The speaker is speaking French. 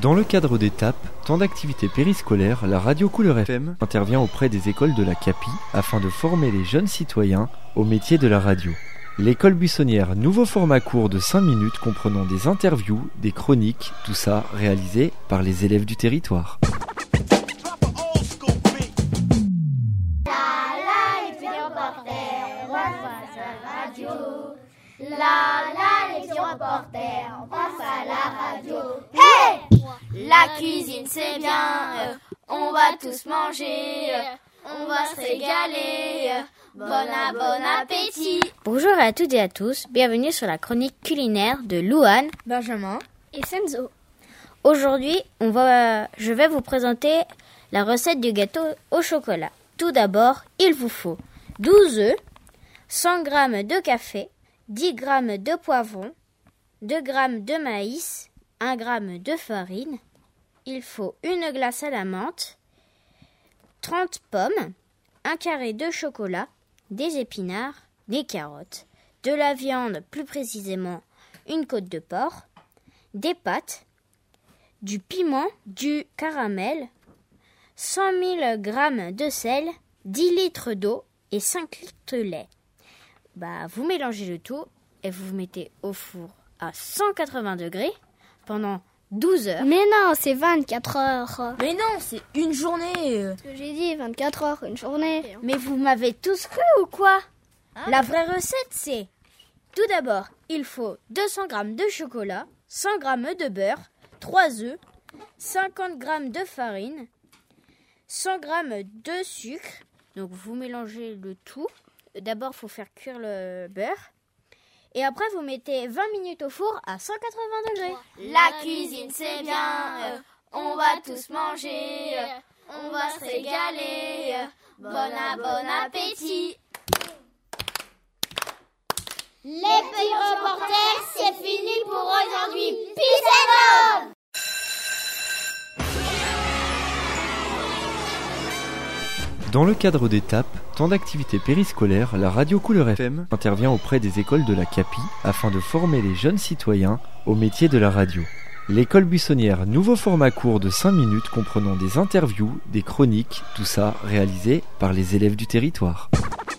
Dans le cadre d'ETAP, temps d'activité périscolaire, la radio Couleur FM intervient auprès des écoles de la CAPI afin de former les jeunes citoyens au métier de la radio. L'école buissonnière, nouveau format court de 5 minutes comprenant des interviews, des chroniques, tout ça réalisé par les élèves du territoire. On passe à la radio. Hey! La cuisine c'est bien, on va tous manger, on va se régaler. Bon appétit. Bonjour à toutes et à tous, bienvenue sur la chronique culinaire de Louane, Benjamin et Senzo. Aujourd'hui, je vais vous présenter la recette du gâteau au chocolat. Tout d'abord, il vous faut 12 œufs, 100 g de café, 10 g de poivron, 2 g de maïs, 1 g de farine. Il faut une glace à la menthe, 30 pommes, un carré de chocolat, des épinards, des carottes, de la viande, plus précisément une côte de porc, des pâtes, du piment, du caramel, 100 000 g de sel, 10 litres d'eau et 5 litres de lait. Vous mélangez le tout et vous mettez au four à 180 degrés pendant 12 heures. Mais non, c'est 24 heures. Mais non, c'est une journée. Ce que j'ai dit, 24 heures, une journée. Mais vous m'avez tous cru ou quoi? La vraie recette, c'est... Tout d'abord, il faut 200 g de chocolat, 100 g de beurre, 3 œufs, 50 g de farine, 100 g de sucre. Donc vous mélangez le tout. D'abord, il faut faire cuire le beurre. Et après, vous mettez 20 minutes au four à 180 degrés. La cuisine, c'est bien. On va tous manger. On va se régaler. Bon appétit. Les petits reporters, c'est fini pour aujourd'hui. Peace and love. Dans le cadre d'ETAP, temps d'activité périscolaire, la radio Couleur FM intervient auprès des écoles de la CAPI afin de former les jeunes citoyens au métier de la radio. L'école buissonnière, nouveau format court de 5 minutes comprenant des interviews, des chroniques, tout ça réalisé par les élèves du territoire.